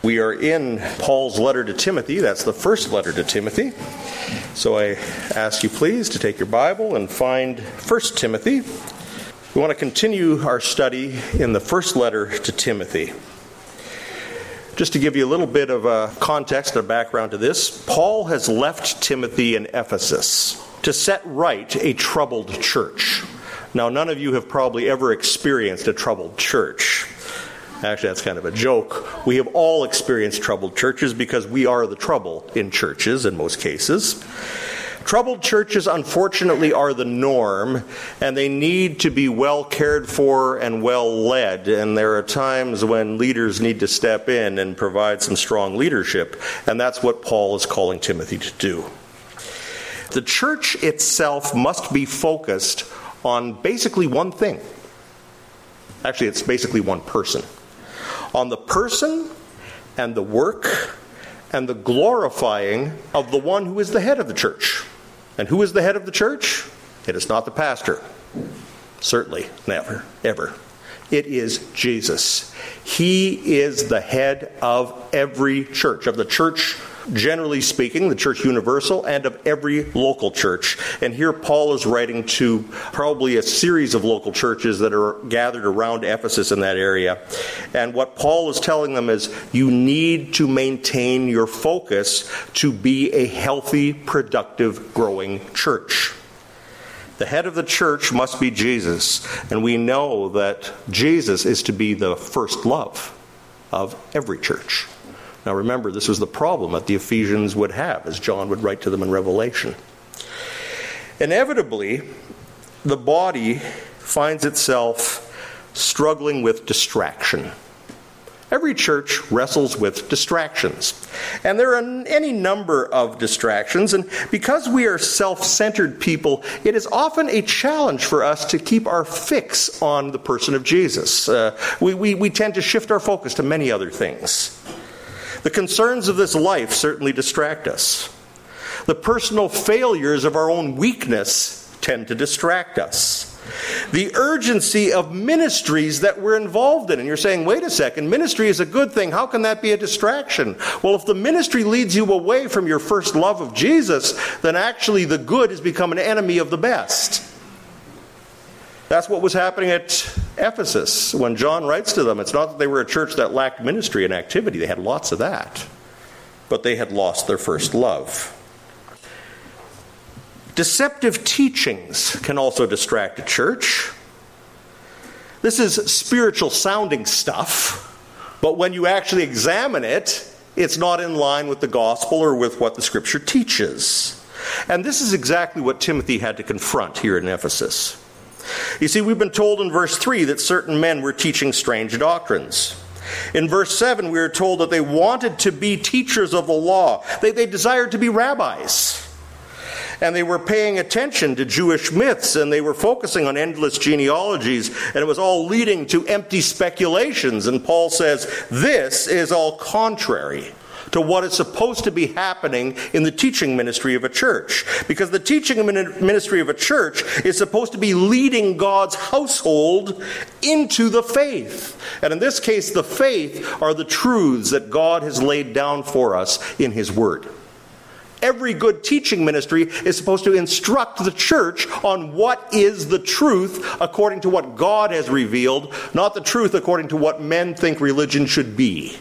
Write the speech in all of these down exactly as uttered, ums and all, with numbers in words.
We are in Paul's letter to Timothy. That's the first letter to Timothy. So I ask you please to take your Bible and find First Timothy. We want to continue our study in the first letter to Timothy. Just to give you a little bit of a context and a background to this, Paul has left Timothy in Ephesus to set right a troubled church. Now, none of you have probably ever experienced a troubled church. Actually, that's kind of a joke. We have all experienced troubled churches because we are the trouble in churches in most cases. Troubled churches, unfortunately, are the norm, and they need to be well cared for and well led. And there are times when leaders need to step in and provide some strong leadership, and that's what Paul is calling Timothy to do. The church itself must be focused on basically one thing. Actually, it's basically one person. On the person and the work and the glorifying of the one who is the head of the church. And who is the head of the church? It is not the pastor. Certainly, never, ever. It is Jesus. He is the head of every church, of the church generally speaking, the church universal, and of every local church. And here Paul is writing to probably a series of local churches that are gathered around Ephesus in that area. And what Paul is telling them is, you need to maintain your focus to be a healthy, productive, growing church. The head of the church must be Jesus. And we know that Jesus is to be the first love of every church. Now remember, this was the problem that the Ephesians would have, as John would write to them in Revelation. Inevitably, the body finds itself struggling with distraction. Every church wrestles with distractions. And there are any number of distractions, and because we are self-centered people, it is often a challenge for us to keep our fix on the person of Jesus. Uh, we, we, we tend to shift our focus to many other things. The concerns of this life certainly distract us. The personal failures of our own weakness tend to distract us. The urgency of ministries that we're involved in. And you're saying, wait a second, ministry is a good thing. How can that be a distraction? Well, if the ministry leads you away from your first love of Jesus, then actually the good has become an enemy of the best. That's what was happening at Ephesus when John writes to them. It's not that they were a church that lacked ministry and activity. They had lots of that. But they had lost their first love. Deceptive teachings can also distract a church. This is spiritual sounding stuff, but when you actually examine it, it's not in line with the gospel or with what the scripture teaches. And this is exactly what Timothy had to confront here in Ephesus. You see, we've been told in verse three that certain men were teaching strange doctrines. In verse seven, we are told that they wanted to be teachers of the law. They, they desired to be rabbis. And they were paying attention to Jewish myths, and they were focusing on endless genealogies, and it was all leading to empty speculations. And Paul says, this is all contrary to what is supposed to be happening in the teaching ministry of a church. Because the teaching ministry of a church is supposed to be leading God's household into the faith. And in this case, the faith are the truths that God has laid down for us in His Word. Every good teaching ministry is supposed to instruct the church on what is the truth according to what God has revealed, not the truth according to what men think religion should be.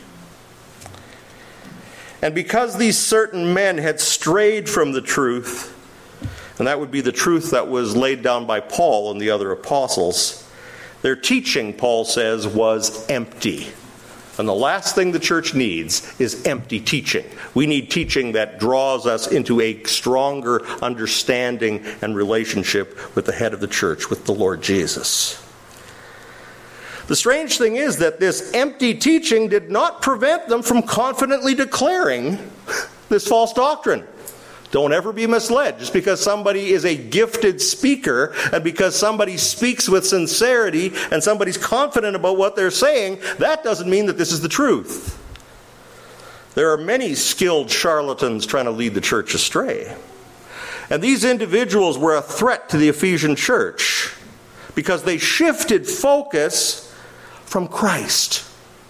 And because these certain men had strayed from the truth, and that would be the truth that was laid down by Paul and the other apostles, their teaching, Paul says, was empty. And the last thing the church needs is empty teaching. We need teaching that draws us into a stronger understanding and relationship with the head of the church, with the Lord Jesus. The strange thing is that this empty teaching did not prevent them from confidently declaring this false doctrine. Don't ever be misled. Just because somebody is a gifted speaker and because somebody speaks with sincerity and somebody's confident about what they're saying, that doesn't mean that this is the truth. There are many skilled charlatans trying to lead the church astray. And these individuals were a threat to the Ephesian church because they shifted focus from Christ.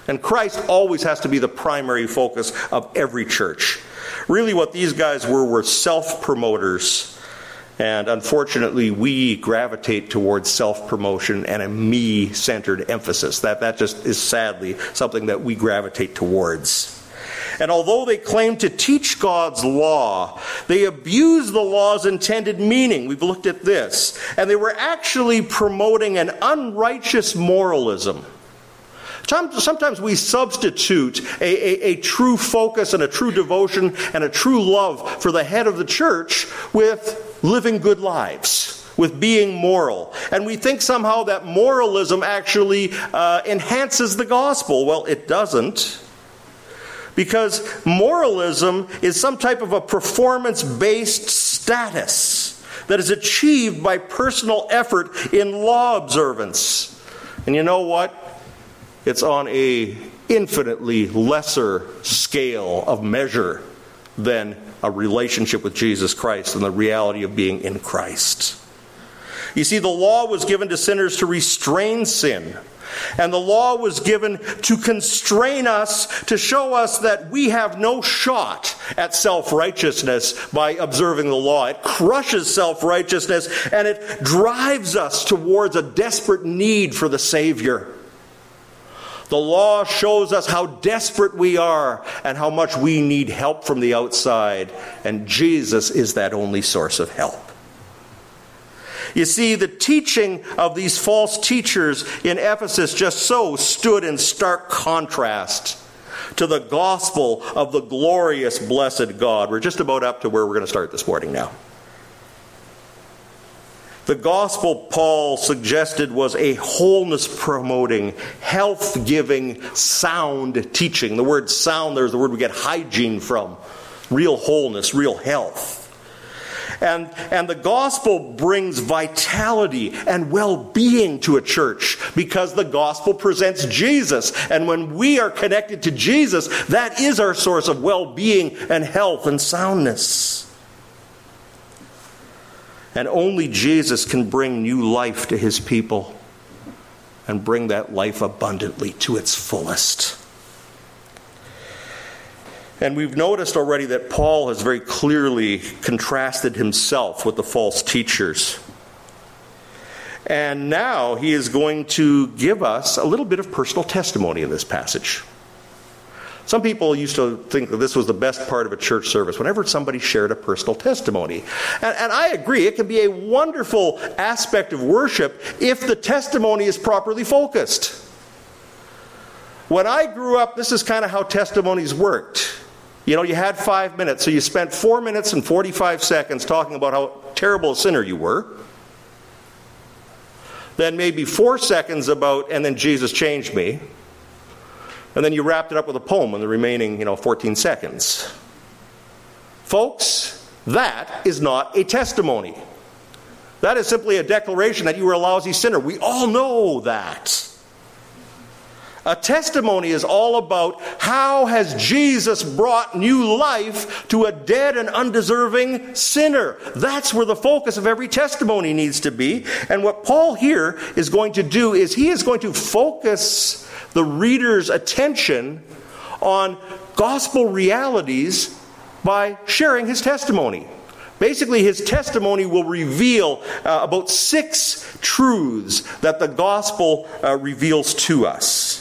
And Christ always has to be the primary focus of every church. Really what these guys were were self-promoters. And unfortunately, we gravitate towards self-promotion and a me-centered emphasis. That, that just is sadly something that we gravitate towards. And although they claim to teach God's law, they abuse the law's intended meaning. We've looked at this. And they were actually promoting an unrighteous moralism. Sometimes we substitute a, a, a true focus and a true devotion and a true love for the head of the church with living good lives, with being moral. And we think somehow that moralism actually uh, enhances the gospel. Well, it doesn't. Because moralism is some type of a performance-based status that is achieved by personal effort in law observance. And you know what? It's on a infinitely lesser scale of measure than a relationship with Jesus Christ and the reality of being in Christ. You see, the law was given to sinners to restrain sin. And the law was given to constrain us, to show us that we have no shot at self-righteousness by observing the law. It crushes self-righteousness and it drives us towards a desperate need for the Savior. The law shows us how desperate we are and how much we need help from the outside. And Jesus is that only source of help. You see, the teaching of these false teachers in Ephesus just so stood in stark contrast to the gospel of the glorious, blessed God. We're just about up to where we're going to start this morning now. The gospel Paul suggested was a wholeness-promoting, health-giving, sound teaching. The word sound, there's the word we get hygiene from. Real wholeness, real health. And, and the gospel brings vitality and well-being to a church because the gospel presents Jesus. And when we are connected to Jesus, that is our source of well-being and health and soundness. And only Jesus can bring new life to his people and bring that life abundantly to its fullest. And we've noticed already that Paul has very clearly contrasted himself with the false teachers. And now he is going to give us a little bit of personal testimony in this passage. Some people used to think that this was the best part of a church service, whenever somebody shared a personal testimony. And, and I agree, it can be a wonderful aspect of worship if the testimony is properly focused. When I grew up, this is kind of how testimonies worked. You know, you had five minutes, so you spent four minutes and forty-five seconds talking about how terrible a sinner you were. Then maybe four seconds about, and then Jesus changed me. And then you wrapped it up with a poem in the remaining, you know, fourteen seconds. Folks, that is not a testimony. That is simply a declaration that you were a lousy sinner. We all know that. A testimony is all about how has Jesus brought new life to a dead and undeserving sinner. That's where the focus of every testimony needs to be. And what Paul here is going to do is he is going to focus the reader's attention on gospel realities by sharing his testimony. Basically, his testimony will reveal uh, about six truths that the gospel uh, reveals to us.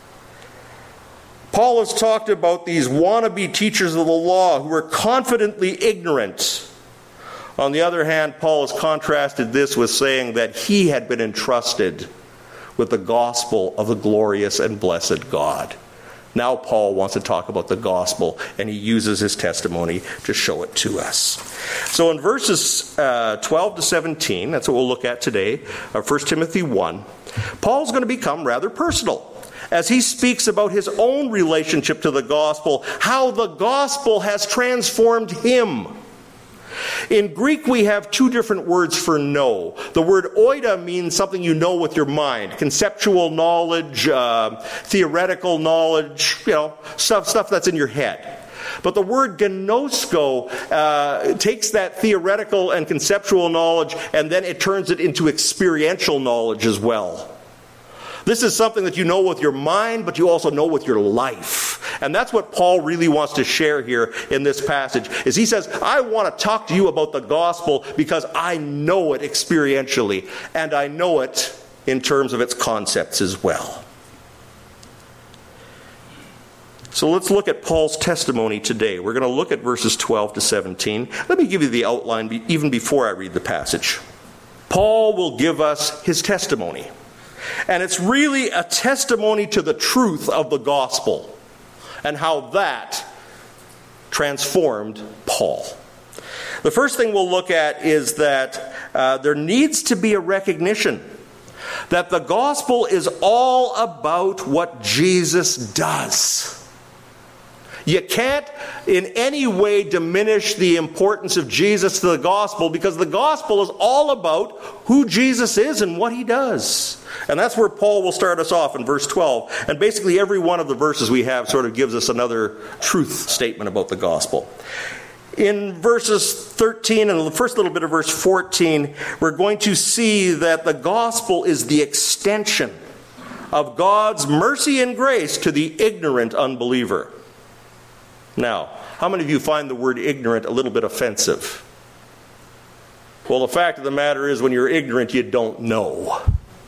Paul has talked about these wannabe teachers of the law who are confidently ignorant. On the other hand, Paul has contrasted this with saying that he had been entrusted with the gospel of the glorious and blessed God. Now Paul wants to talk about the gospel, and he uses his testimony to show it to us. So in verses uh, twelve to seventeen, that's what we'll look at today, of First Timothy one, Paul's going to become rather personal as he speaks about his own relationship to the gospel, how the gospel has transformed him. In Greek, we have two different words for know. The word oida means something you know with your mind. Conceptual knowledge, uh, theoretical knowledge, you know, stuff, stuff that's in your head. But the word gnosko uh, takes that theoretical and conceptual knowledge and then it turns it into experiential knowledge as well. This is something that you know with your mind, but you also know with your life. And that's what Paul really wants to share here in this passage, is he says, I want to talk to you about the gospel because I know it experientially, and I know it in terms of its concepts as well. So let's look at Paul's testimony today. We're going to look at verses twelve to seventeen. Let me give you the outline even before I read the passage. Paul will give us his testimony. And it's really a testimony to the truth of the gospel and how that transformed Paul. The first thing we'll look at is that uh, there needs to be a recognition that the gospel is all about what Jesus does. You can't in any way diminish the importance of Jesus to the gospel, because the gospel is all about who Jesus is and what he does. And that's where Paul will start us off in verse twelve. And basically every one of the verses we have sort of gives us another truth statement about the gospel. In verses thirteen and the first little bit of verse fourteen, we're going to see that the gospel is the extension of God's mercy and grace to the ignorant unbeliever. Now, how many of you find the word ignorant a little bit offensive? Well, the fact of the matter is, when you're ignorant, you don't know.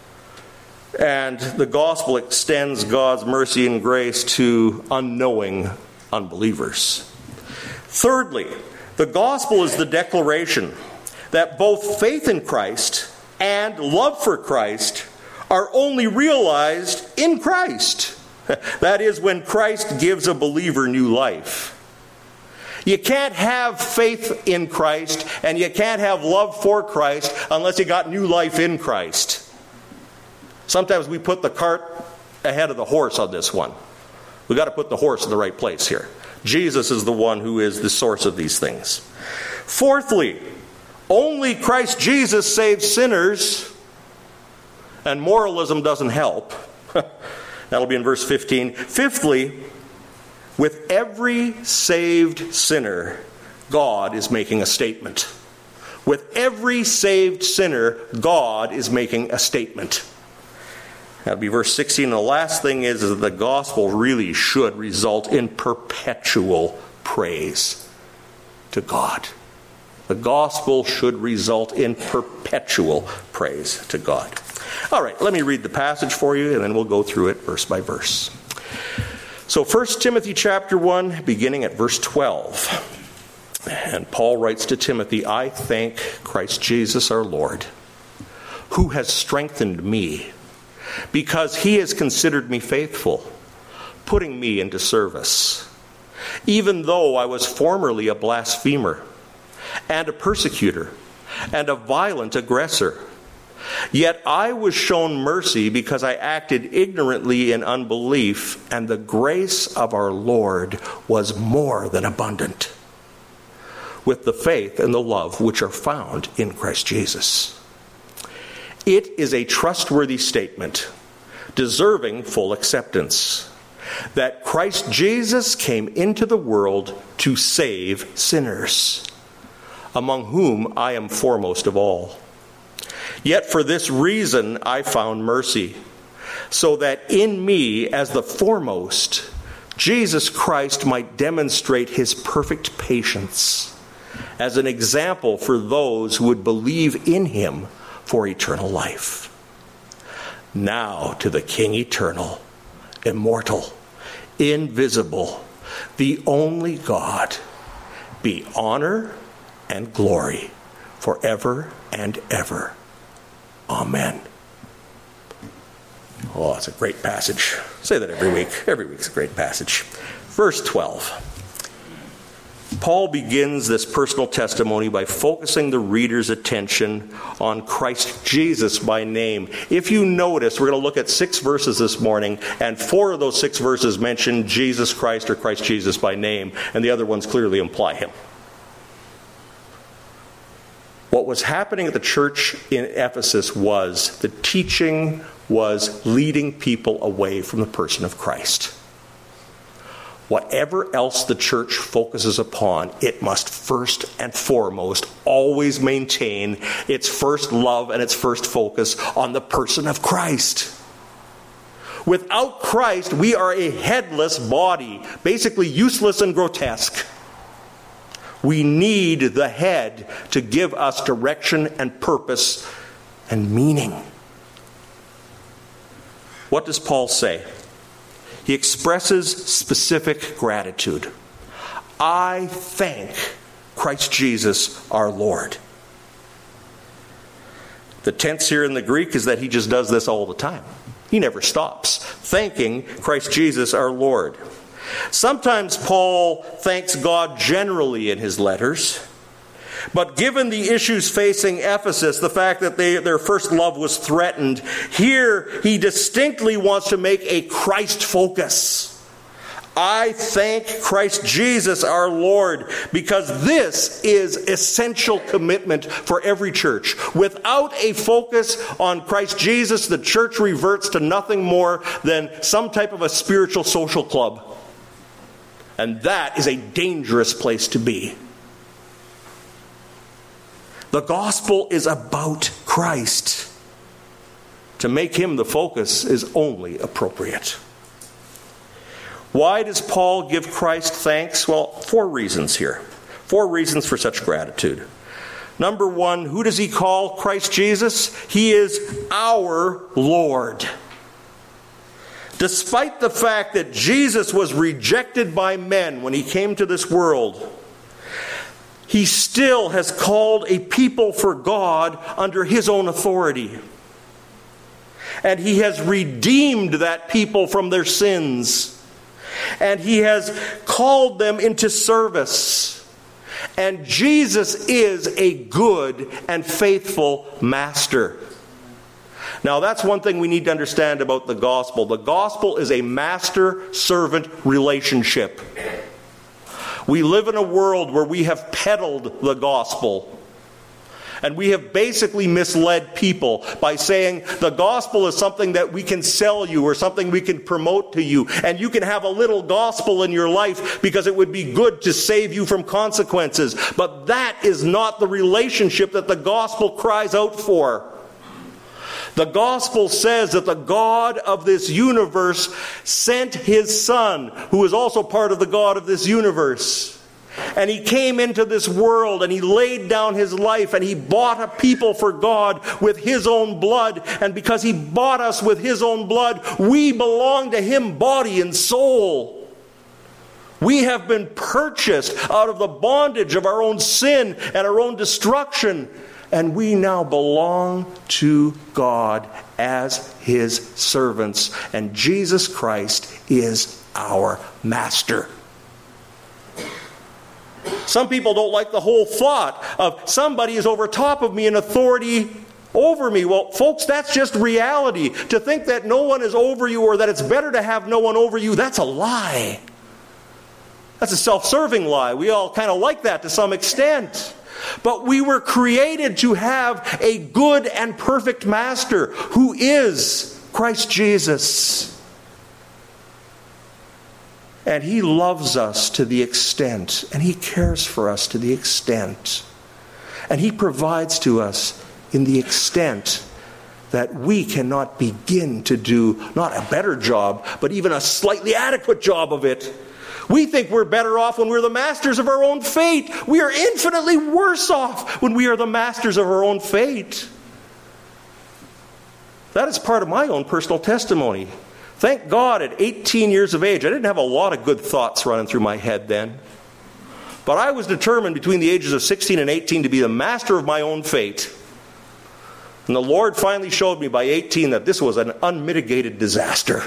And the gospel extends God's mercy and grace to unknowing unbelievers. Thirdly, the gospel is the declaration that both faith in Christ and love for Christ are only realized in Christ. That is, when Christ gives a believer new life. You can't have faith in Christ and you can't have love for Christ unless you got new life in Christ. Sometimes we put the cart ahead of the horse on this one. We've got to put the horse in the right place here. Jesus is the one who is the source of these things. Fourthly, only Christ Jesus saves sinners, and moralism doesn't help. That'll be in verse fifteen. Fifthly, with every saved sinner, God is making a statement. With every saved sinner, God is making a statement. That'll be verse sixteen. And the last thing is, is that the gospel really should result in perpetual praise to God. The gospel should result in perpetual praise to God. All right, let me read the passage for you, and then we'll go through it verse by verse. So First Timothy chapter one, beginning at verse twelve. And Paul writes to Timothy, I thank Christ Jesus our Lord, who has strengthened me, because he has considered me faithful, putting me into service, even though I was formerly a blasphemer, and a persecutor, and a violent aggressor. Yet I was shown mercy because I acted ignorantly in unbelief, and the grace of our Lord was more than abundant with the faith and the love which are found in Christ Jesus. It is a trustworthy statement, deserving full acceptance, that Christ Jesus came into the world to save sinners, among whom I am foremost of all. Yet for this reason I found mercy, so that in me as the foremost, Jesus Christ might demonstrate his perfect patience as an example for those who would believe in him for eternal life. Now to the King eternal, immortal, invisible, the only God, be honor and glory forever and ever. Amen. Oh, it's a great passage. Say that every week. Every week's a great passage. Verse twelve. Paul begins this personal testimony by focusing the reader's attention on Christ Jesus by name. If you notice, we're going to look at six verses this morning, and four of those six verses mention Jesus Christ or Christ Jesus by name, and the other ones clearly imply him. What was happening at the church in Ephesus was the teaching was leading people away from the person of Christ. Whatever else the church focuses upon, it must first and foremost always maintain its first love and its first focus on the person of Christ. Without Christ, we are a headless body, basically useless and grotesque. We need the head to give us direction and purpose and meaning. What does Paul say? He expresses specific gratitude. I thank Christ Jesus our Lord. The tense here in the Greek is that he just does this all the time. He never stops thanking Christ Jesus our Lord. Sometimes Paul thanks God generally in his letters. But given the issues facing Ephesus, the fact that they, their first love was threatened, here he distinctly wants to make a Christ focus. I thank Christ Jesus our Lord, because this is essential commitment for every church. Without a focus on Christ Jesus, the church reverts to nothing more than some type of a spiritual social club. And that is a dangerous place to be. The gospel is about Christ. To make him the focus is only appropriate. Why does Paul give Christ thanks? Well, four reasons here. Four reasons for such gratitude. Number one, who does he call Christ Jesus? He is our Lord. Despite the fact that Jesus was rejected by men when he came to this world, he still has called a people for God under his own authority. And he has redeemed that people from their sins. And he has called them into service. And Jesus is a good and faithful master. Now, that's one thing we need to understand about the gospel. The gospel is a master-servant relationship. We live in a world where we have peddled the gospel. And we have basically misled people by saying the gospel is something that we can sell you or something we can promote to you. And you can have a little gospel in your life because it would be good to save you from consequences. But that is not the relationship that the gospel cries out for. The gospel says that the God of this universe sent his Son, who is also part of the God of this universe. And he came into this world and he laid down his life and he bought a people for God with his own blood. And because he bought us with his own blood, we belong to him body and soul. We have been purchased out of the bondage of our own sin and our own destruction. And we now belong to God as his servants. And Jesus Christ is our master. Some people don't like the whole thought of somebody is over top of me in authority over me. Well, folks, that's just reality. To think that no one is over you or that it's better to have no one over you, that's a lie. That's a self-serving lie. We all kind of like that to some extent. But we were created to have a good and perfect master who is Christ Jesus. And he loves us to the extent, and he cares for us to the extent, and he provides to us in the extent that we cannot begin to do not a better job, but even a slightly adequate job of it. We think we're better off when we're the masters of our own fate. We are infinitely worse off when we are the masters of our own fate. That is part of my own personal testimony. Thank God at eighteen years of age, I didn't have a lot of good thoughts running through my head then. But I was determined between the ages of sixteen and eighteen to be the master of my own fate. And the Lord finally showed me by eighteen that this was an unmitigated disaster.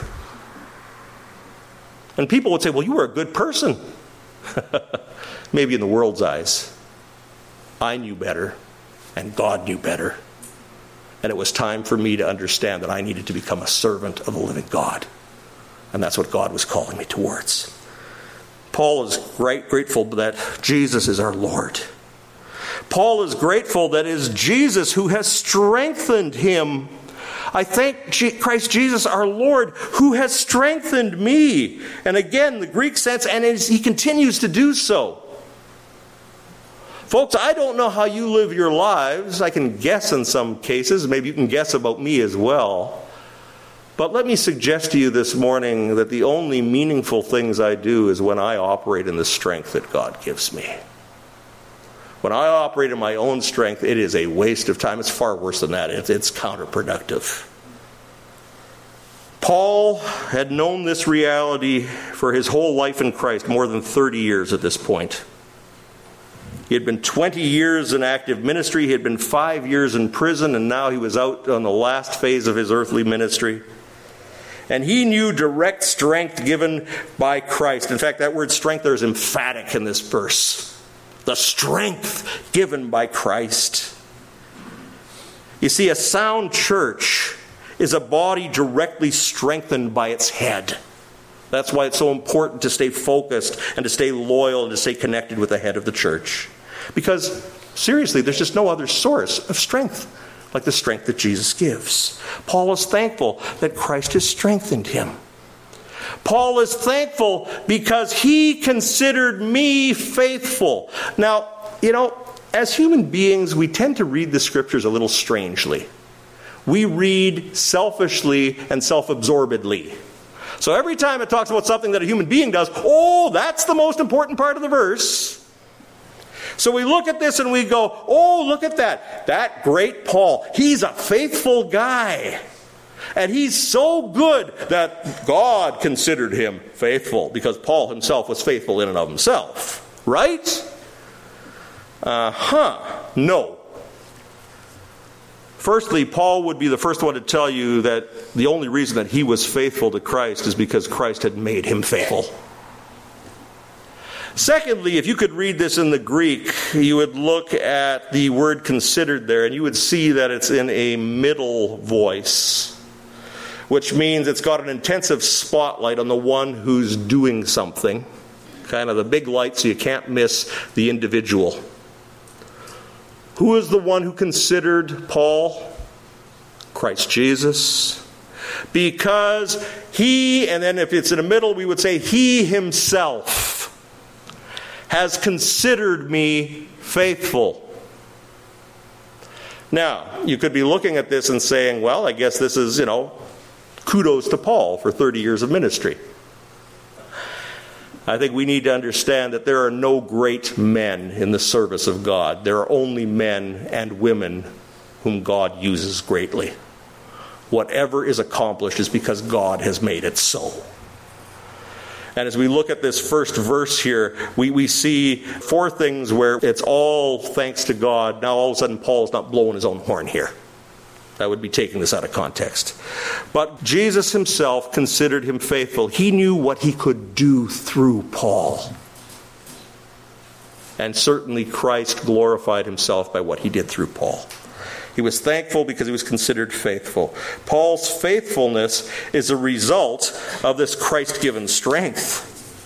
And people would say, well, you were a good person. Maybe in the world's eyes. I knew better, and God knew better. And it was time for me to understand that I needed to become a servant of the living God. And that's what God was calling me towards. Paul is great, grateful that Jesus is our Lord. Paul is grateful that it is Jesus who has strengthened him. I thank Christ Jesus our Lord who has strengthened me. And again, the Greek sense, and he continues to do so. Folks, I don't know how you live your lives. I can guess in some cases. Maybe you can guess about me as well. But let me suggest to you this morning that the only meaningful things I do is when I operate in the strength that God gives me. When I operate in my own strength, it is a waste of time. It's far worse than that. It's, it's counterproductive. Paul had known this reality for his whole life in Christ, more than thirty years at this point. He had been twenty years in active ministry. He had been five years in prison, and now he was out on the last phase of his earthly ministry. And he knew direct strength given by Christ. In fact, that word strength there is emphatic in this verse. The strength given by Christ. You see, a sound church is a body directly strengthened by its head. That's why it's so important to stay focused and to stay loyal and to stay connected with the head of the church. Because, seriously, there's just no other source of strength like the strength that Jesus gives. Paul is thankful that Christ has strengthened him. Paul is thankful because he considered me faithful. Now, you know, as human beings, we tend to read the scriptures a little strangely. We read selfishly and self-absorbedly. So every time it talks about something that a human being does, oh, that's the most important part of the verse. So we look at this and we go, oh, look at that. That great Paul. He's a faithful guy. And he's so good that God considered him faithful because Paul himself was faithful in and of himself. Right? Uh-huh. No. Firstly, Paul would be the first one to tell you that the only reason that he was faithful to Christ is because Christ had made him faithful. Secondly, if you could read this in the Greek, you would look at the word considered there, and you would see that it's in a middle voice, which means it's got an intensive spotlight on the one who's doing something. Kind of the big light so you can't miss the individual. Who is the one who considered Paul? Christ Jesus. Because he, and then if it's in the middle, we would say he himself has considered me faithful. Now, you could be looking at this and saying, well, I guess this is, you know, kudos to Paul for thirty years of ministry. I think we need to understand that there are no great men in the service of God. There are only men and women whom God uses greatly. Whatever is accomplished is because God has made it so. And as we look at this first verse here, we, we see four things where it's all thanks to God. Now all of a sudden Paul's not blowing his own horn here. That would be taking this out of context. But Jesus himself considered him faithful. He knew what he could do through Paul. And certainly Christ glorified himself by what he did through Paul. He was thankful because he was considered faithful. Paul's faithfulness is a result of this Christ-given strength.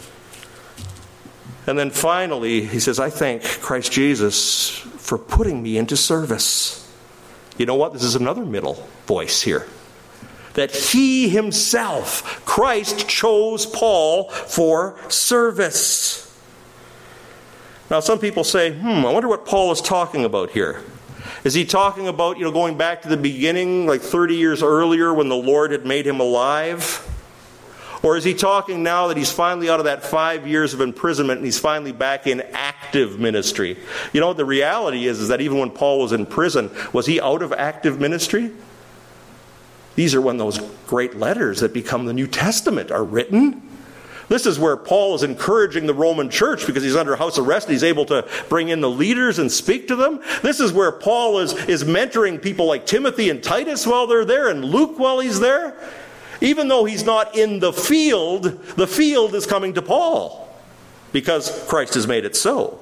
And then finally, he says, I thank Christ Jesus for putting me into service. You know what? This is another middle voice here. That he himself, Christ, chose Paul for service. Now, some people say, hmm, I wonder what Paul is talking about here. Is he talking about, you know, going back to the beginning, like thirty years earlier when the Lord had made him alive? Or is he talking now that he's finally out of that five years of imprisonment and he's finally back in active ministry? You know, the reality is, is that even when Paul was in prison, was he out of active ministry? These are when those great letters that become the New Testament are written. This is where Paul is encouraging the Roman church because he's under house arrest and he's able to bring in the leaders and speak to them. This is where Paul is, is mentoring people like Timothy and Titus while they're there and Luke while he's there. Even though he's not in the field, the field is coming to Paul because Christ has made it so.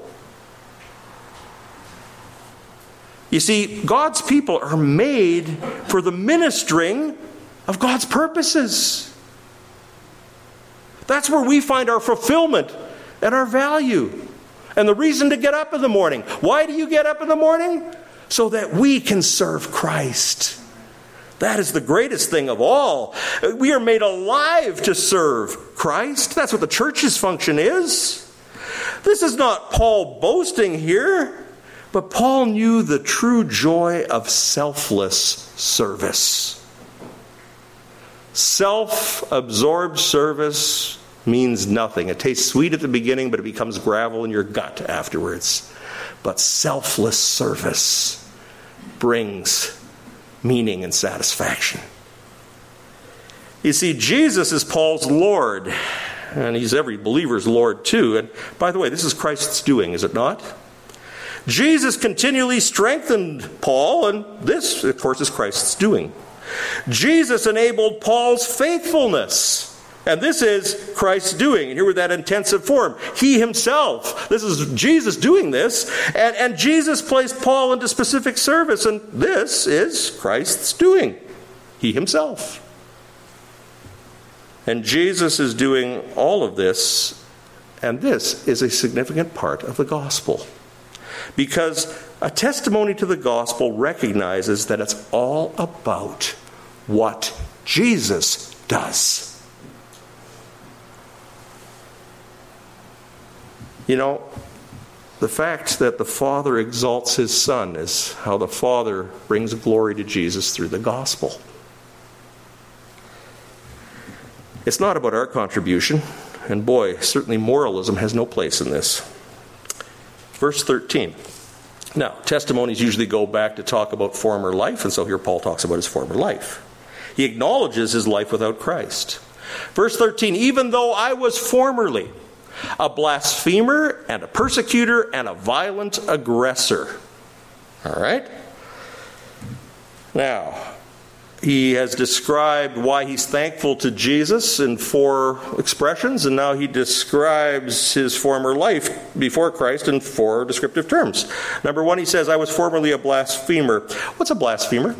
You see, God's people are made for the ministering of God's purposes. That's where we find our fulfillment and our value. And the reason to get up in the morning. Why do you get up in the morning? So that we can serve Christ. That is the greatest thing of all. We are made alive to serve Christ. That's what the church's function is. This is not Paul boasting here, but Paul knew the true joy of selfless service. Self-absorbed service means nothing. It tastes sweet at the beginning, but it becomes gravel in your gut afterwards. But selfless service brings meaning and satisfaction. You see, Jesus is Paul's Lord, and he's every believer's Lord too. And by the way, this is Christ's doing, is it not? Jesus continually strengthened Paul, and this, of course, is Christ's doing. Jesus enabled Paul's faithfulness, and this is Christ's doing. And here with that intensive form, he himself, this is Jesus doing this, and, and Jesus placed Paul into specific service, and this is Christ's doing, he himself. And Jesus is doing all of this, and this is a significant part of the gospel. Because a testimony to the gospel recognizes that it's all about what Jesus does. You know, the fact that the Father exalts his Son is how the Father brings glory to Jesus through the gospel. It's not about our contribution, and boy, certainly moralism has no place in this. Verse thirteen. Now, testimonies usually go back to talk about former life, and so here Paul talks about his former life. He acknowledges his life without Christ. Verse thirteen, even though I was formerly a blasphemer and a persecutor and a violent aggressor. All right? Now, he has described why he's thankful to Jesus in four expressions, and now he describes his former life before Christ in four descriptive terms. Number one, he says, I was formerly a blasphemer. What's a blasphemer?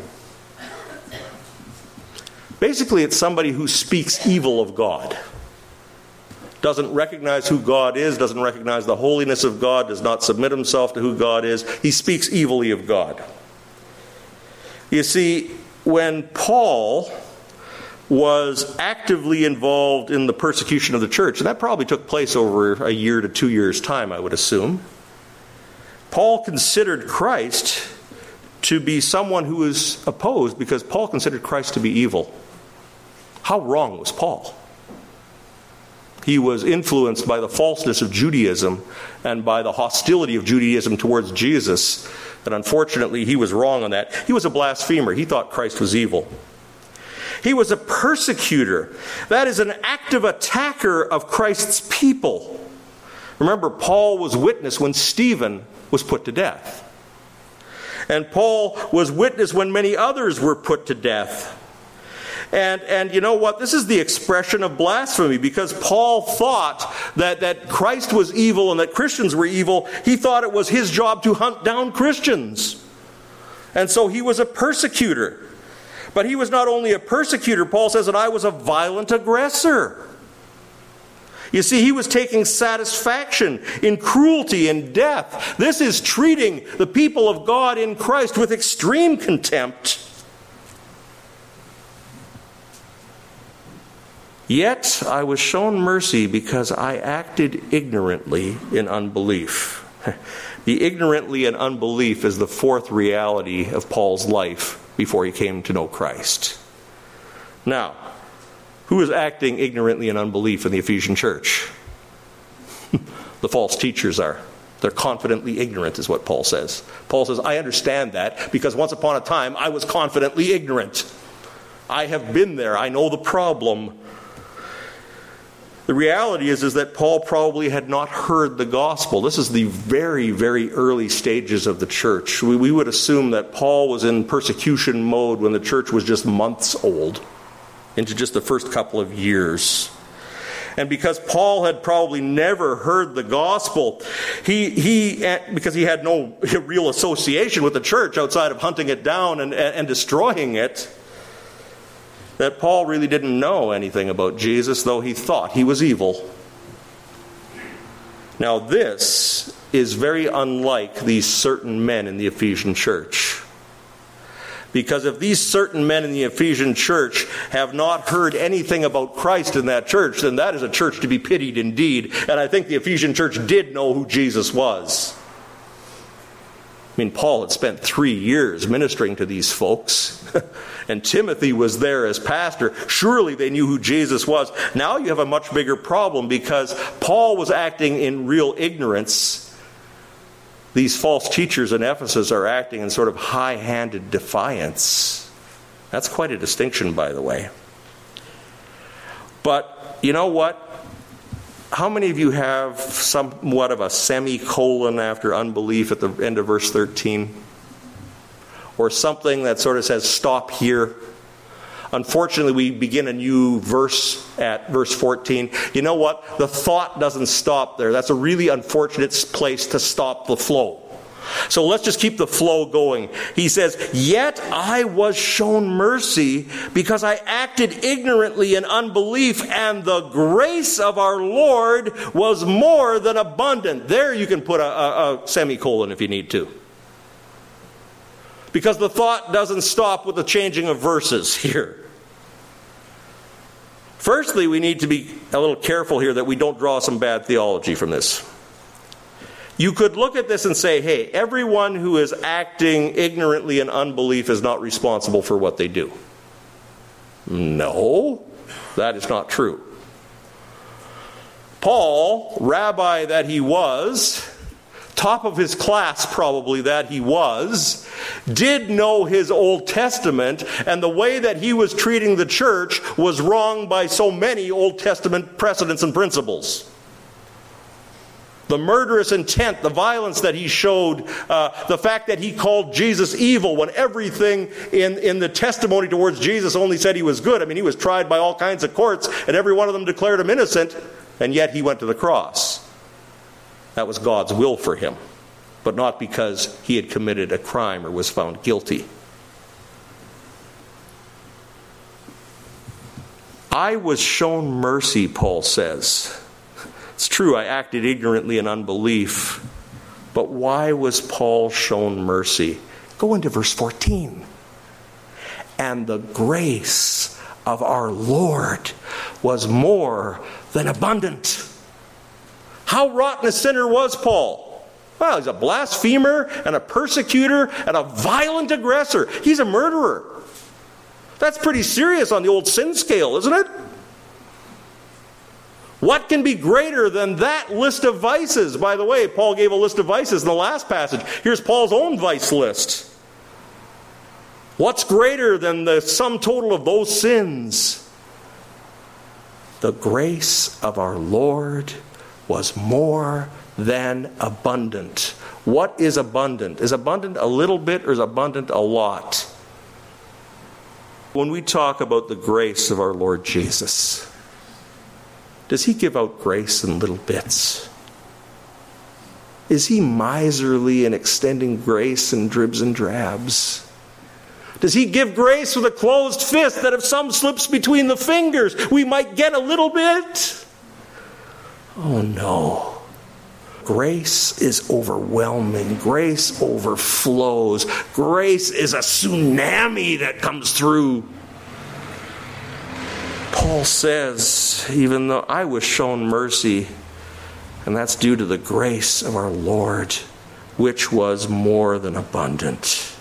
Basically, it's somebody who speaks evil of God. Doesn't recognize who God is, doesn't recognize the holiness of God, does not submit himself to who God is. He speaks evilly of God. You see, when Paul was actively involved in the persecution of the church, and that probably took place over a year to two years' time, I would assume, Paul considered Christ to be someone who was opposed because Paul considered Christ to be evil. How wrong was Paul? He was influenced by the falseness of Judaism and by the hostility of Judaism towards Jesus. And unfortunately, he was wrong on that. He was a blasphemer. He thought Christ was evil. He was a persecutor. That is an active attacker of Christ's people. Remember, Paul was witness when Stephen was put to death. And Paul was witness when many others were put to death. And, and you know what? This is the expression of blasphemy, because Paul thought that, that Christ was evil and that Christians were evil. He thought it was his job to hunt down Christians. And so he was a persecutor. But he was not only a persecutor, Paul says that I was a violent aggressor. You see, he was taking satisfaction in cruelty and death. This is treating the people of God in Christ with extreme contempt. Yet I was shown mercy because I acted ignorantly in unbelief. The ignorantly in unbelief is the fourth reality of Paul's life before he came to know Christ. Now, who is acting ignorantly in unbelief in the Ephesian church? The false teachers are. They're confidently ignorant, is what Paul says. Paul says, I understand that because once upon a time I was confidently ignorant. I have been there. I know the problem. The reality is, is that Paul probably had not heard the gospel. This is the very, very early stages of the church. We, we would assume that Paul was in persecution mode when the church was just months old, into just the first couple of years. And because Paul had probably never heard the gospel, he, he because he had no real association with the church outside of hunting it down and, and destroying it, that Paul really didn't know anything about Jesus, though he thought he was evil. Now this is very unlike these certain men in the Ephesian church. Because if these certain men in the Ephesian church have not heard anything about Christ in that church, then that is a church to be pitied indeed. And I think the Ephesian church did know who Jesus was. I mean, Paul had spent three years ministering to these folks, and Timothy was there as pastor. Surely they knew who Jesus was. Now you have a much bigger problem because Paul was acting in real ignorance. These false teachers in Ephesus are acting in sort of high-handed defiance. That's quite a distinction, by the way. But you know what? How many of you have somewhat of a semicolon after unbelief at the end of verse thirteen? Or something that sort of says, stop here. Unfortunately, we begin a new verse at verse fourteen. You know what? The thought doesn't stop there. That's a really unfortunate place to stop the flow. So let's just keep the flow going. He says, yet I was shown mercy because I acted ignorantly in unbelief, and the grace of our Lord was more than abundant. There you can put a, a, a semicolon if you need to. Because the thought doesn't stop with the changing of verses here. Firstly, we need to be a little careful here that we don't draw some bad theology from this. You could look at this and say, hey, everyone who is acting ignorantly in unbelief is not responsible for what they do. No, that is not true. Paul, rabbi that he was, top of his class probably that he was, did know his Old Testament, and the way that he was treating the church was wrong by so many Old Testament precedents and principles. The murderous intent, the violence that he showed, uh, the fact that he called Jesus evil when everything in, in the testimony towards Jesus only said he was good. I mean, he was tried by all kinds of courts, and every one of them declared him innocent, and yet he went to the cross. That was God's will for him, but not because he had committed a crime or was found guilty. I was shown mercy, Paul says. It's true, I acted ignorantly in unbelief. But why was Paul shown mercy? Go into verse fourteen. And the grace of our Lord was more than abundant. How rotten a sinner was Paul? Well, he's a blasphemer and a persecutor and a violent aggressor. He's a murderer. That's pretty serious on the old sin scale, isn't it? What can be greater than that list of vices? By the way, Paul gave a list of vices in the last passage. Here's Paul's own vice list. What's greater than the sum total of those sins? The grace of our Lord was more than abundant. What is abundant? Is abundant a little bit or is abundant a lot? When we talk about the grace of our Lord Jesus, does he give out grace in little bits? Is he miserly in extending grace in dribs and drabs? Does he give grace with a closed fist that if some slips between the fingers, we might get a little bit? Oh no. Grace is overwhelming. Grace overflows. Grace is a tsunami that comes through. Paul says, even though I was shown mercy, and that's due to the grace of our Lord, which was more than abundant.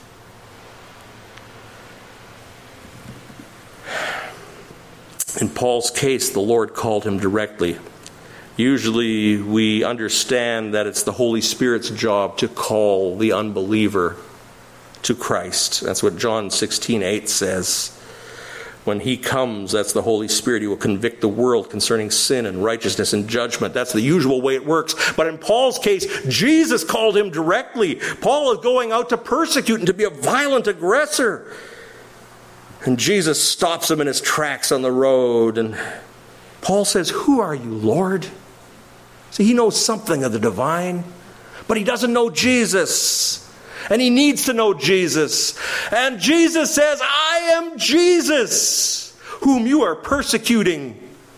In Paul's case, the Lord called him directly. Usually we understand that it's the Holy Spirit's job to call the unbeliever to Christ. That's what John sixteen eight says. When he comes, that's the Holy Spirit. He will convict the world concerning sin and righteousness and judgment. That's the usual way it works. But in Paul's case, Jesus called him directly. Paul is going out to persecute and to be a violent aggressor. And Jesus stops him in his tracks on the road. And Paul says, "Who are you, Lord?" See, he knows something of the divine, but he doesn't know Jesus. And he needs to know Jesus. And Jesus says, "I am Jesus, whom you are persecuting."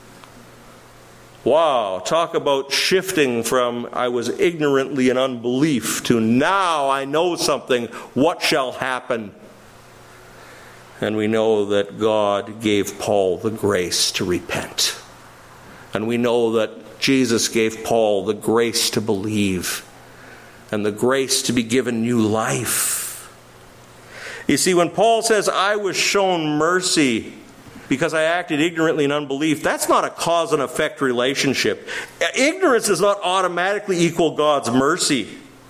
Wow, talk about shifting from I was ignorantly in unbelief to now I know something. What shall happen? And we know that God gave Paul the grace to repent. And we know that Jesus gave Paul the grace to believe. and the grace to be given new life. You see, when Paul says, I was shown mercy because I acted ignorantly in unbelief, that's not a cause and effect relationship. Ignorance does not automatically equal God's mercy.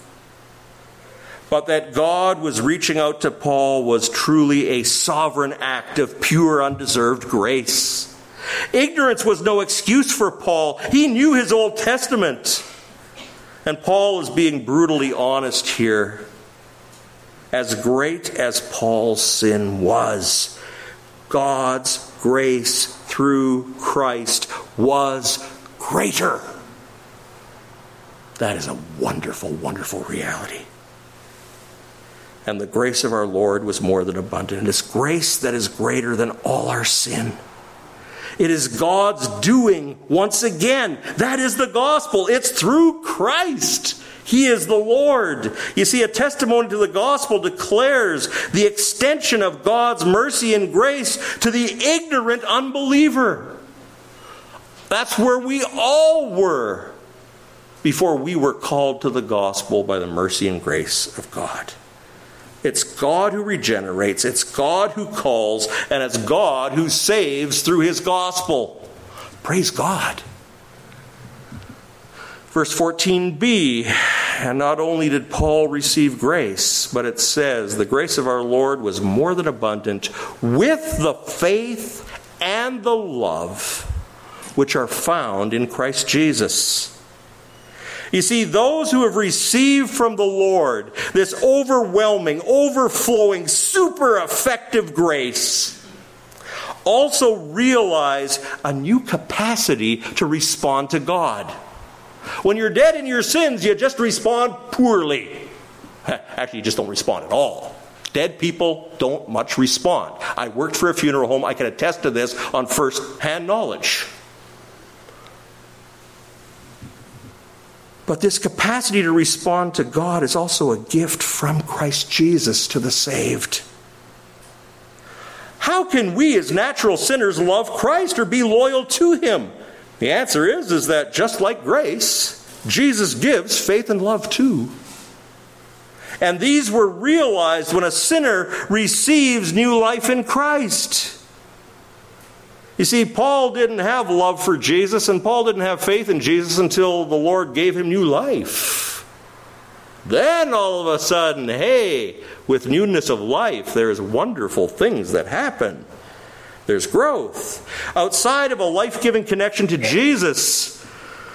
But that God was reaching out to Paul was truly a sovereign act of pure, undeserved grace. Ignorance was no excuse for Paul. He knew his Old Testament. And Paul is being brutally honest here. As great as Paul's sin was, God's grace through Christ was greater. That is a wonderful, wonderful reality. And the grace of our Lord was more than abundant. It is grace that is greater than all our sin. It is God's doing once again. That is the gospel. It's through Christ. He is the Lord. You see, a testimony to the gospel declares the extension of God's mercy and grace to the ignorant unbeliever. That's where we all were before we were called to the gospel by the mercy and grace of God. It's God who regenerates, it's God who calls, and it's God who saves through his gospel. Praise God. Verse fourteen b, and not only did Paul receive grace, but it says, the grace of our Lord was more than abundant with the faith and the love which are found in Christ Jesus. You see, those who have received from the Lord this overwhelming, overflowing, super effective grace also realize a new capacity to respond to God. When you're dead in your sins, you just respond poorly. Actually, you just don't respond at all. Dead people don't much respond. I worked for a funeral home. I can attest to this on first-hand knowledge. But this capacity to respond to God is also a gift from Christ Jesus to the saved. How can we as natural sinners love Christ or be loyal to him? The answer is, is that just like grace, Jesus gives faith and love too. And these were realized when a sinner receives new life in Christ. You see, Paul didn't have love for Jesus, and Paul didn't have faith in Jesus until the Lord gave him new life. Then all of a sudden, hey, with newness of life, there's wonderful things that happen. There's growth. Outside of a life-giving connection to Jesus,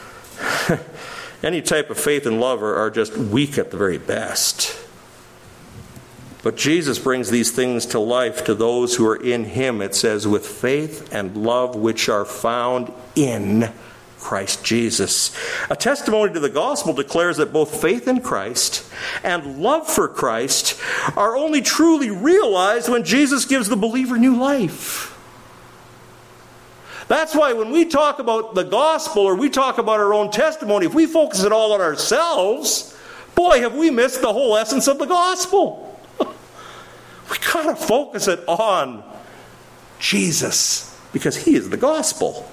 any type of faith and love are, are just weak at the very best. But Jesus brings these things to life to those who are in him. It says, with faith and love which are found in Christ Jesus. A testimony to the gospel declares that both faith in Christ and love for Christ are only truly realized when Jesus gives the believer new life. That's why when we talk about the gospel or we talk about our own testimony, if we focus it all on ourselves, boy, have we missed the whole essence of the gospel. We got to focus it on Jesus because he is the gospel.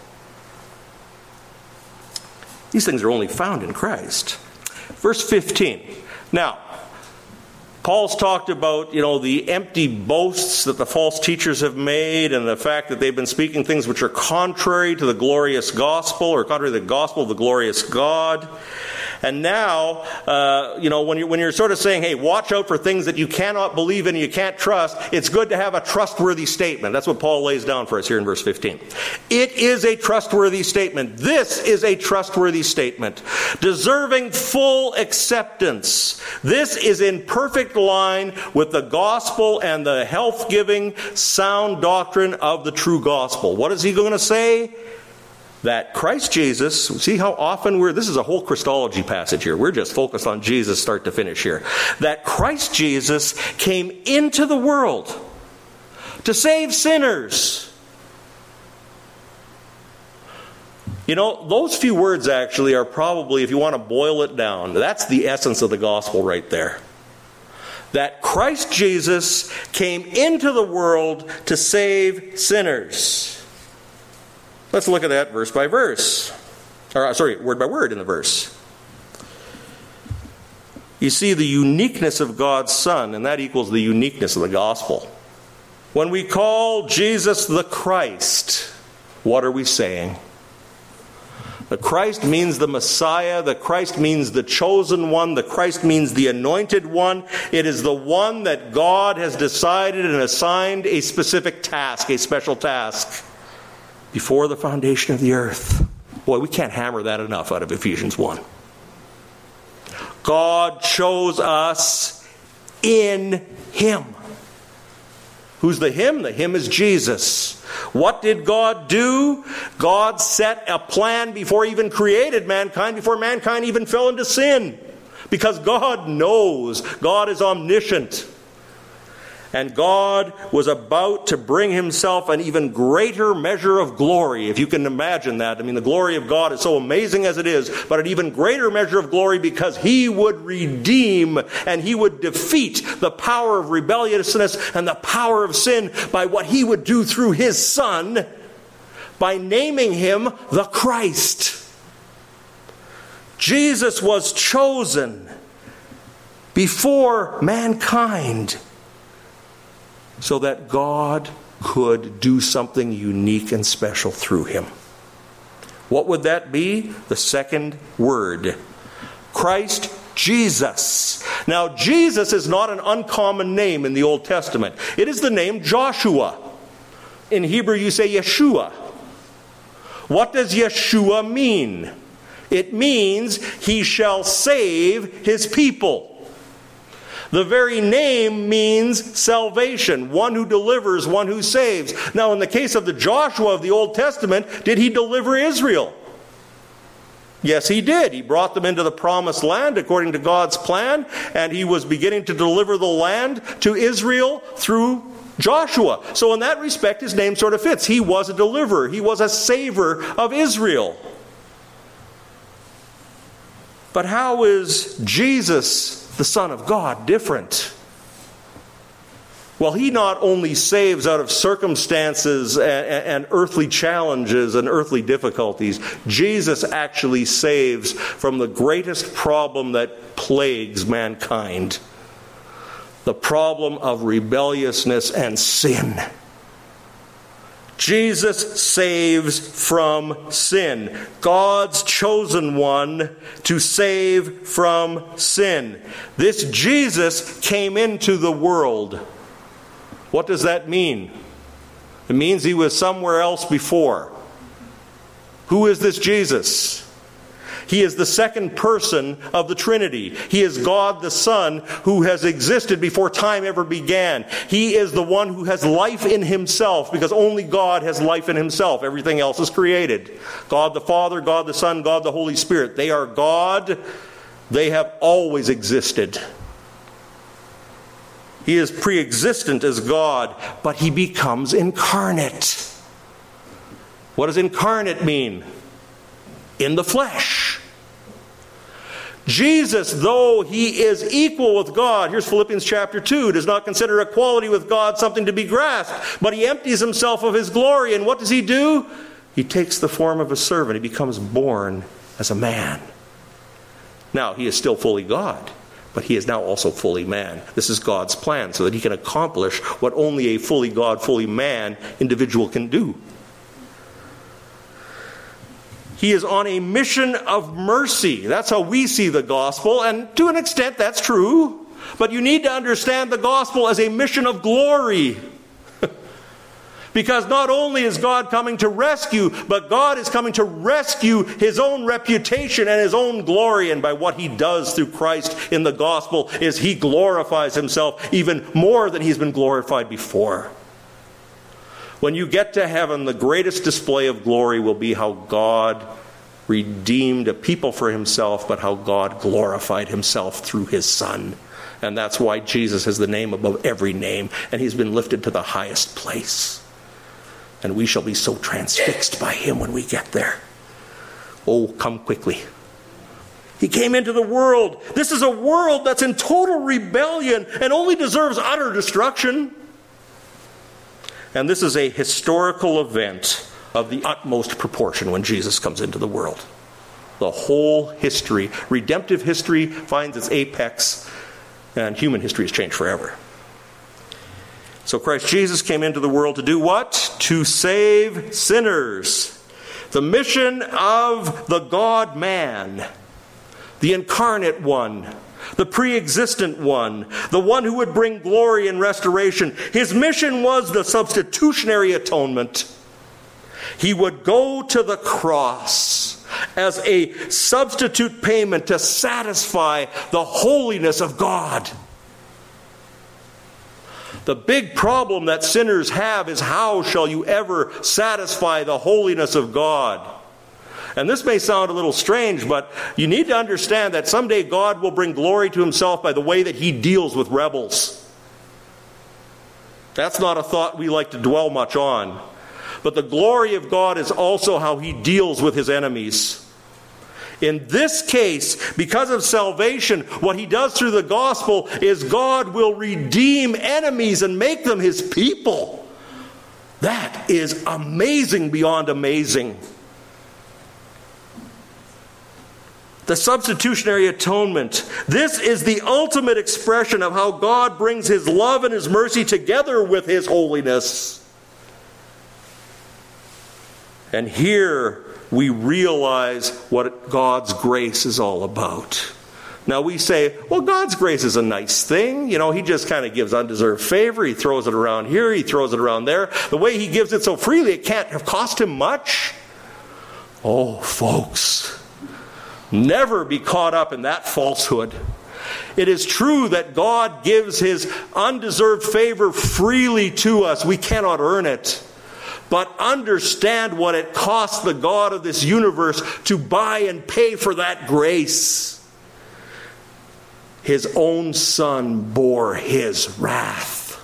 These things are only found in Christ. Verse fifteen. Now, Paul's talked about, you know, the empty boasts that the false teachers have made and the fact that they've been speaking things which are contrary to the glorious gospel or contrary to the gospel of the glorious God. And now, uh, you know, when you're, when you're sort of saying, hey, watch out for things that you cannot believe in and you can't trust, it's good to have a trustworthy statement. That's what Paul lays down for us here in verse fifteen. It is a trustworthy statement. This is a trustworthy statement, deserving full acceptance. This is in perfect line with the gospel and the health-giving, sound doctrine of the true gospel. What is he going to say? That Christ Jesus, see how often we're, this is a whole Christology passage here. We're just focused on Jesus start to finish here. That Christ Jesus came into the world to save sinners. You know, those few words actually are probably, if you want to boil it down, that's the essence of the gospel right there. That Christ Jesus came into the world to save sinners. Let's look at that verse by verse. Or, sorry, word by word in the verse. You see the uniqueness of God's Son, and that equals the uniqueness of the gospel. When we call Jesus the Christ, what are we saying? The Christ means the Messiah. The Christ means the chosen one. The Christ means the anointed one. It is the one that God has decided and assigned a specific task, a special task, before the foundation of the earth. Boy, we can't hammer that enough out of Ephesians one. God chose us in Him. Who's the Him? The Him is Jesus. What did God do? God set a plan before He even created mankind, before mankind even fell into sin. Because God knows. God is omniscient. And God was about to bring Himself an even greater measure of glory, if you can imagine that. I mean, the glory of God is so amazing as it is, but an even greater measure of glory because He would redeem and He would defeat the power of rebelliousness and the power of sin by what He would do through His Son, by naming Him the Christ. Jesus was chosen before mankind, so that God could do something unique and special through Him. What would that be? The second word. Christ Jesus. Now, Jesus is not an uncommon name in the Old Testament. It is the name Joshua. In Hebrew, you say Yeshua. What does Yeshua mean? It means He shall save His people. The very name means salvation, one who delivers, one who saves. Now, in the case of the Joshua of the Old Testament, did he deliver Israel? Yes, he did. He brought them into the promised land according to God's plan, and he was beginning to deliver the land to Israel through Joshua. So in that respect, his name sort of fits. He was a deliverer. He was a savior of Israel. But how is Jesus, the Son of God, different? Well, He not only saves out of circumstances and, and earthly challenges and earthly difficulties, Jesus actually saves from the greatest problem that plagues mankind, the problem of rebelliousness and sin. Jesus saves from sin. God's chosen one to save from sin. This Jesus came into the world. What does that mean? It means He was somewhere else before. Who is this Jesus? He is the second person of the Trinity. He is God the Son who has existed before time ever began. He is the one who has life in Himself, because only God has life in Himself. Everything else is created. God the Father, God the Son, God the Holy Spirit. They are God. They have always existed. He is pre-existent as God, but He becomes incarnate. What does incarnate mean? In the flesh. Jesus, though He is equal with God, here's Philippians chapter two, does not consider equality with God something to be grasped, but He empties Himself of His glory. And what does He do? He takes the form of a servant. He becomes born as a man. Now, He is still fully God, but He is now also fully man. This is God's plan, so that He can accomplish what only a fully God, fully man individual can do. He is on a mission of mercy. That's how we see the gospel, and to an extent that's true. But you need to understand the gospel as a mission of glory. Because not only is God coming to rescue, but God is coming to rescue His own reputation and His own glory. And by what He does through Christ in the gospel is He glorifies Himself even more than He's been glorified before. When you get to heaven, the greatest display of glory will be how God redeemed a people for Himself, but how God glorified Himself through His Son. And that's why Jesus has the name above every name, and He's been lifted to the highest place. And we shall be so transfixed by Him when we get there. Oh, come quickly. He came into the world. This is a world that's in total rebellion and only deserves utter destruction. And this is a historical event of the utmost proportion when Jesus comes into the world. the whole history. Redemptive history finds its apex, and human history has changed forever. So Christ Jesus came into the world to do what? To save sinners. The mission of the God-man, the incarnate one, the pre-existent one, the one who would bring glory and restoration. His mission was the substitutionary atonement. He would go to the cross as a substitute payment to satisfy the holiness of God. The big problem that sinners have is, how shall you ever satisfy the holiness of God? And this may sound a little strange, but you need to understand that someday God will bring glory to himself by the way that he deals with rebels. That's not a thought we like to dwell much on. But the glory of God is also how he deals with his enemies. In this case, because of salvation, what he does through the gospel is God will redeem enemies and make them his people. That is amazing beyond amazing. The substitutionary atonement. This is the ultimate expression of how God brings his love and his mercy together with his holiness. And here we realize what God's grace is all about. Now we say, well, God's grace is a nice thing. You know, he just kind of gives undeserved favor. He throws it around here. He throws it around there. The way he gives it so freely, it can't have cost him much. Oh, folks, never be caught up in that falsehood. It is true that God gives his undeserved favor freely to us. We cannot earn it. But understand what it cost the God of this universe to buy and pay for that grace. His own Son bore his wrath.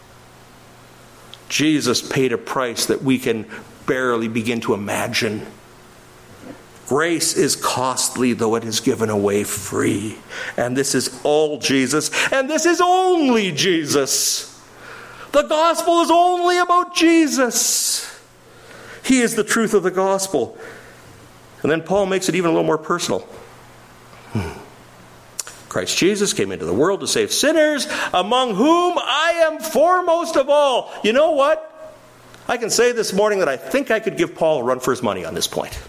Jesus paid a price that we can barely begin to imagine. Grace is costly, though it is given away free. And this is all Jesus, and this is only Jesus. The gospel is only about Jesus. He is the truth of the gospel. And then Paul makes it even a little more personal. Hmm. Christ Jesus came into the world to save sinners, among whom I am foremost of all. You know what? I can say this morning that I think I could give Paul a run for his money on this point.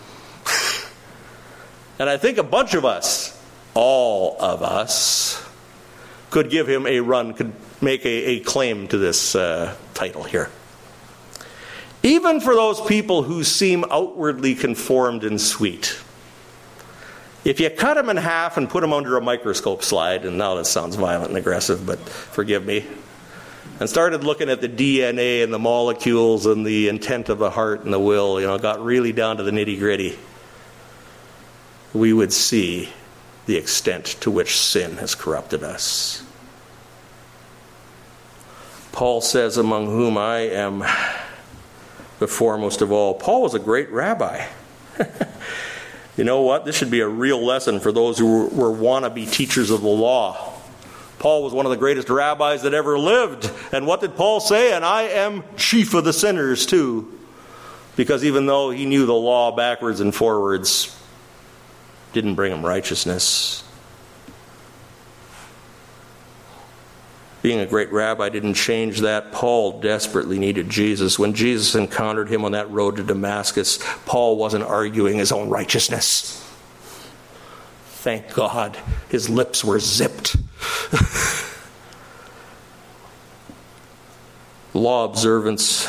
And I think a bunch of us, all of us, could give him a run, could make a, a claim to this uh, title here. Even for those people who seem outwardly conformed and sweet. If you cut them in half and put them under a microscope slide, and now that sounds violent and aggressive, but forgive me, and started looking at the D N A and the molecules and the intent of the heart and the will, you know, got really down to the nitty-gritty, we would see the extent to which sin has corrupted us. Paul says, among whom I am the foremost of all. Paul was a great rabbi. You know what? This should be a real lesson for those who were, were wannabe teachers of the law. Paul was one of the greatest rabbis that ever lived. And what did Paul say? And I am chief of the sinners too. Because even though he knew the law backwards and forwards, didn't bring him righteousness. Being a great rabbi didn't change that. Paul desperately needed Jesus. When Jesus encountered him on that road to Damascus, Paul wasn't arguing his own righteousness. Thank God his lips were zipped. Law observance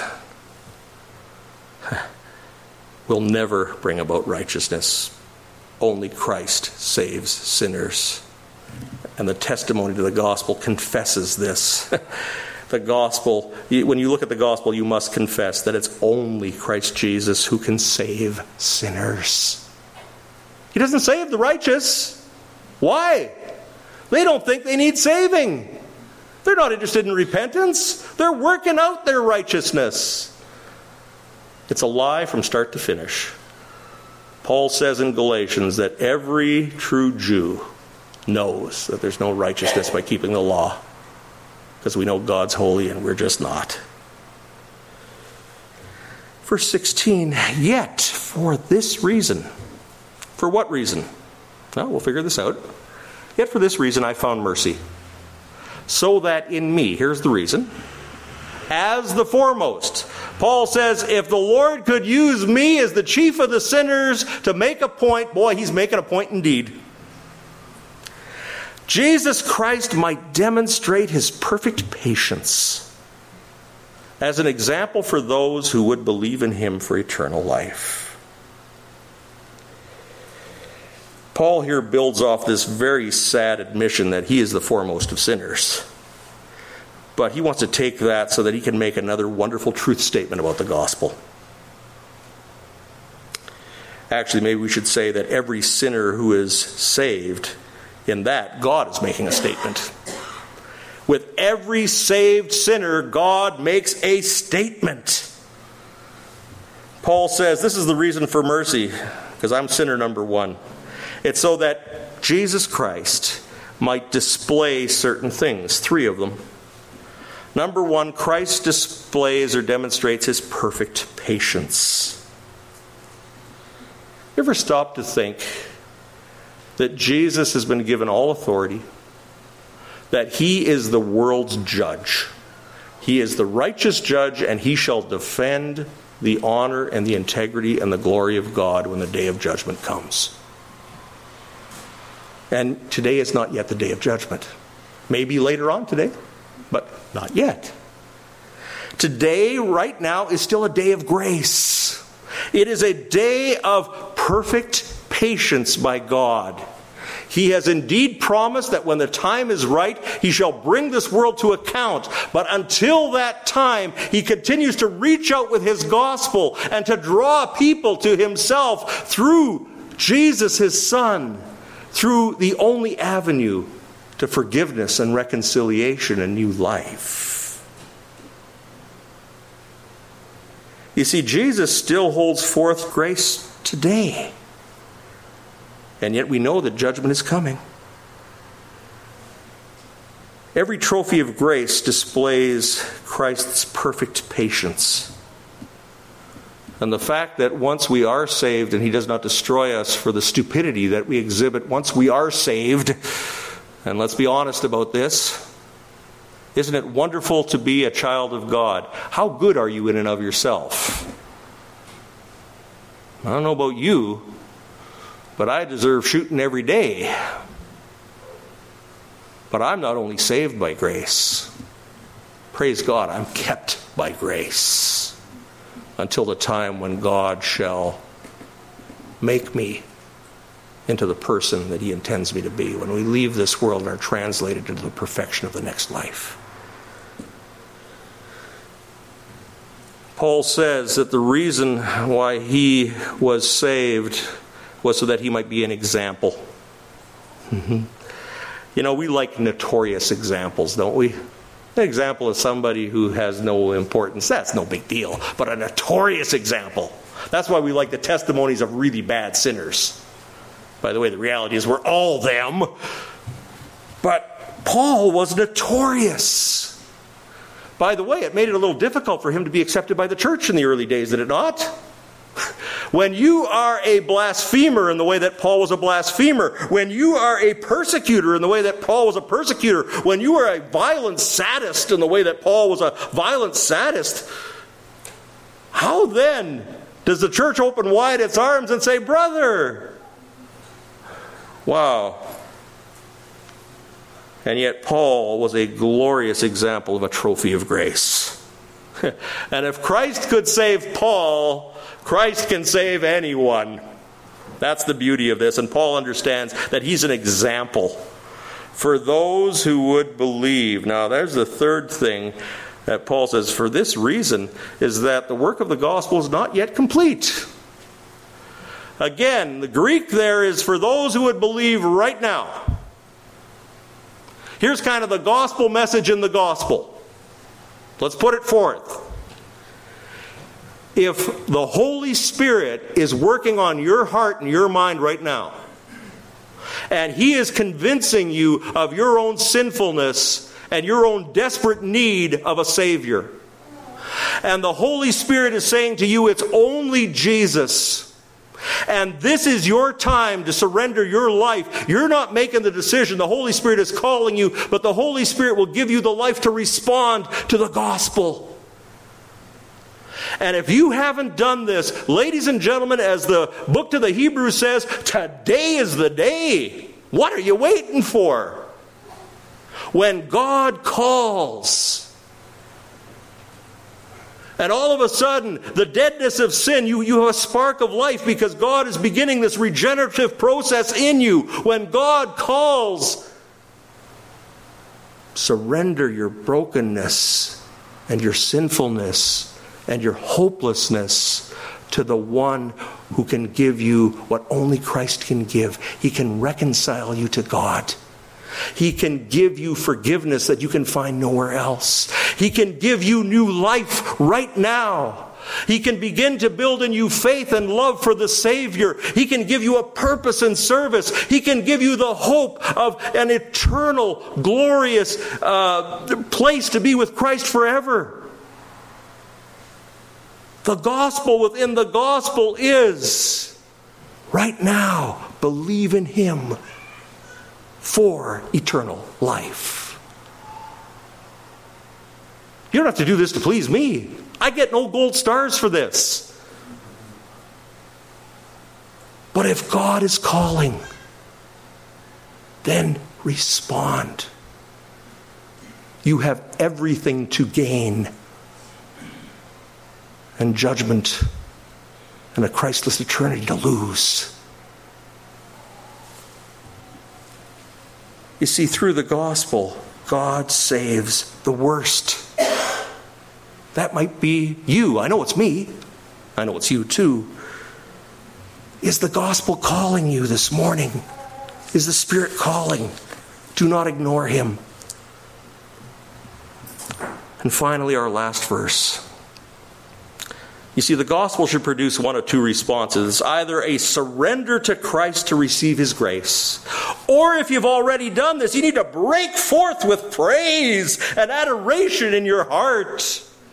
will never bring about righteousness. Only Christ saves sinners. And the testimony to the gospel confesses this. The gospel, when you look at the gospel, you must confess that it's only Christ Jesus who can save sinners. He doesn't save the righteous. Why? They don't think they need saving. They're not interested in repentance. They're working out their righteousness. It's a lie from start to finish. Paul says in Galatians that every true Jew knows that there's no righteousness by keeping the law, because we know God's holy and we're just not. Verse sixteen, yet for this reason, For what reason? Well, we'll figure this out. Yet for this reason I found mercy, so that in me, here's the reason, as the foremost. Paul says, if the Lord could use me as the chief of the sinners to make a point, boy, he's making a point indeed. Jesus Christ might demonstrate his perfect patience as an example for those who would believe in him for eternal life. Paul here builds off this very sad admission that he is the foremost of sinners. But he wants to take that so that he can make another wonderful truth statement about the gospel. Actually, maybe we should say that every sinner who is saved, in that, God is making a statement. With every saved sinner, God makes a statement. Paul says, this is the reason for mercy, because I'm sinner number one. It's so that Jesus Christ might display certain things, three of them. Number one, Christ displays or demonstrates his perfect patience. You ever stop to think that Jesus has been given all authority, that he is the world's judge? He is the righteous judge, and he shall defend the honor and the integrity and the glory of God when the day of judgment comes. And today is not yet the day of judgment. Maybe later on today, but not yet. Today, right now, is still a day of grace. It is a day of perfect patience by God. He has indeed promised that when the time is right, he shall bring this world to account. But until that time, he continues to reach out with his gospel and to draw people to himself through Jesus, his Son, through the only avenue to forgiveness and reconciliation and new life. You see, Jesus still holds forth grace today. And yet we know that judgment is coming. Every trophy of grace displays Christ's perfect patience. And the fact that once we are saved and he does not destroy us for the stupidity that we exhibit once we are saved, and let's be honest about this, isn't it wonderful to be a child of God? How good are you in and of yourself? I don't know about you, but I deserve shooting every day. But I'm not only saved by grace. Praise God, I'm kept by grace until the time when God shall make me into the person that he intends me to be, when we leave this world and are translated into the perfection of the next life. Paul says that the reason why he was saved was so that he might be an example. Mm-hmm. You know, we like notorious examples, don't we? An example of somebody who has no importance, that's no big deal. But a notorious example, that's why we like the testimonies of really bad sinners. By the way, the reality is we're all them. But Paul was notorious. By the way, it made it a little difficult for him to be accepted by the church in the early days, did it not? When you are a blasphemer in the way that Paul was a blasphemer, when you are a persecutor in the way that Paul was a persecutor, when you are a violent sadist in the way that Paul was a violent sadist, how then does the church open wide its arms and say, brother? Wow. And yet Paul was a glorious example of a trophy of grace. And if Christ could save Paul, Christ can save anyone. That's the beauty of this. And Paul understands that he's an example for those who would believe. Now, there's the third thing that Paul says. For this reason is that the work of the gospel is not yet complete. Again, the Greek there is for those who would believe right now. Here's kind of the gospel message in the gospel. Let's put it forth. If the Holy Spirit is working on your heart and your mind right now, and he is convincing you of your own sinfulness and your own desperate need of a Savior, and the Holy Spirit is saying to you, it's only Jesus, And this is your time to surrender your life. You're not making the decision. The Holy Spirit is calling you, but the Holy Spirit will give you the life to respond to the gospel. And if you haven't done this, ladies and gentlemen, as the book to the Hebrews says, today is the day. What are you waiting for? When God calls. And all of a sudden, the deadness of sin, you, you have a spark of life because God is beginning this regenerative process in you. When God calls, surrender your brokenness and your sinfulness and your hopelessness to the one who can give you what only Christ can give. He can reconcile you to God. He can give you forgiveness that you can find nowhere else. He can give you new life right now. He can begin to build in you faith and love for the Savior. He can give you a purpose and service. He can give you the hope of an eternal, glorious uh, place to be with Christ forever. The gospel within the gospel is, right now, believe in Him for eternal life. You don't have to do this to please me. I get no gold stars for this. But if God is calling, then respond. You have everything to gain, and judgment and a Christless eternity to lose. You see, through the gospel, God saves the worst. That might be you. I know it's me. I know it's you too. Is the gospel calling you this morning? Is the Spirit calling? Do not ignore Him. And finally, our last verse. You see, the gospel should produce one of two responses. Either a surrender to Christ to receive His grace, or if you've already done this, you need to break forth with praise and adoration in your heart.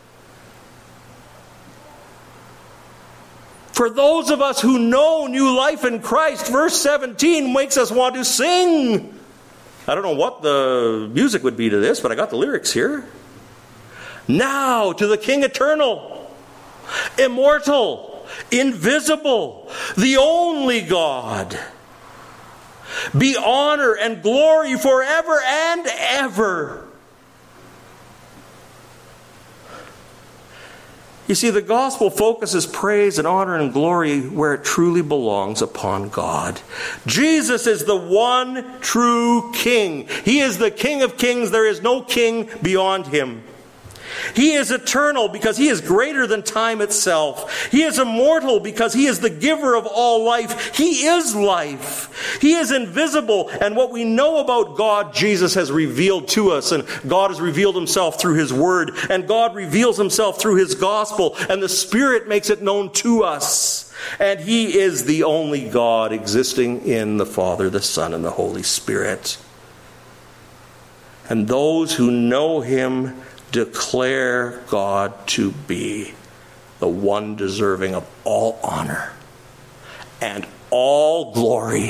For those of us who know new life in Christ, verse seventeen makes us want to sing. I don't know what the music would be to this, but I got the lyrics here. Now to the King eternal, immortal, invisible, the only God, be honor and glory forever and ever. You see, the gospel focuses praise and honor and glory where it truly belongs, upon God. Jesus is the one true King. He is the King of kings. There is no king beyond Him. He is eternal because He is greater than time itself. He is immortal because He is the giver of all life. He is life. He is invisible, and what we know about God, Jesus has revealed to us, and God has revealed Himself through His Word, and God reveals Himself through His gospel, and the Spirit makes it known to us. And He is the only God existing in the Father, the Son, and the Holy Spirit. And those who know Him declare God to be the one deserving of all honor and all glory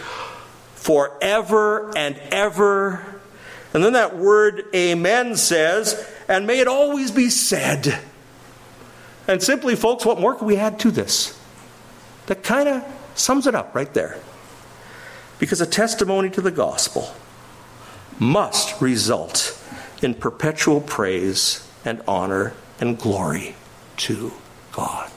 forever and ever. And then that word amen says, and may it always be said. And simply, folks, what more can we add to this? That kind of sums it up right there. Because a testimony to the gospel must result in perpetual praise and honor and glory to God.